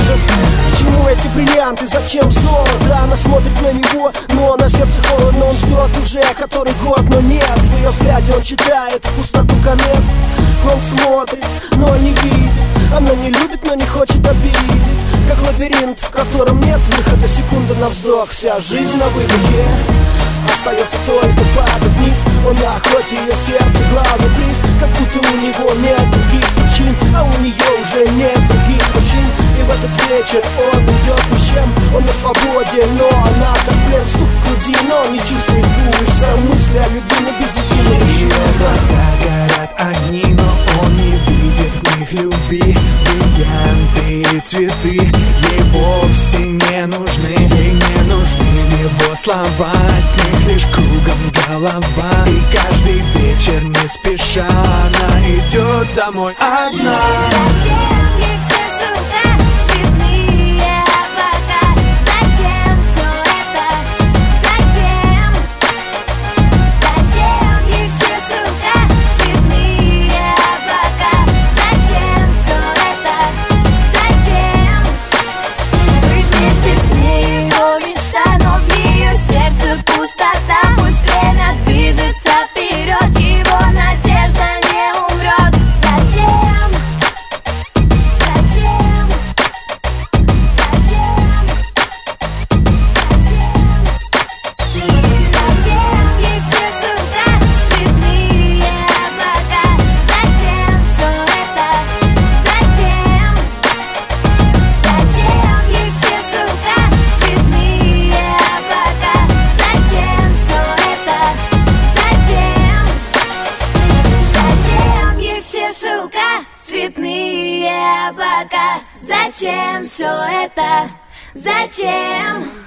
скажет: к чему эти бриллианты, зачем золото? Она смотрит на него, но на сердце холодно. Он ждет уже который год, но нет. В ее взгляде он читает пустоту комет. Он смотрит, но не видит. Она не любит, но не хочет обидеть. Как лабиринт, в котором нет выхода, секунда на вздох, вся жизнь на выдохе. Остается только падать вниз. Он на охоте, ее сердце главный приз. Как будто у него нет других причин, а у нее уже нет других мужчин. И в этот вечер он идет ни с чем. Он на свободе, но она как плен. Стук в груди, но он не чувствует пульса. Мысли о любви, но без единого чувства. Горят огни, но он не видит в них любви. Бриллианты и цветы ей вовсе не нужны. Ей не нужны его слова, от них лишь кругом голова. И каждый вечер не спеша она идет домой одна. Зачем ей все шука, цветные облака? Зачем все это? Зачем? Зачем ей все шука, цветные облака? Зачем все это? Зачем? Быть вместе с ней его мечта, но в ее сердце пустота. Пусть время движется вперед, его надежда не умрет. Зачем? Зачем? Зачем? Зачем? Зачем ей все шука, цветные облака? Зачем все это? Зачем? Зачем ей все шука, цветные облака? Зачем все это? Зачем? Зачем ей все шелка, цветные облака? Зачем все это? Зачем?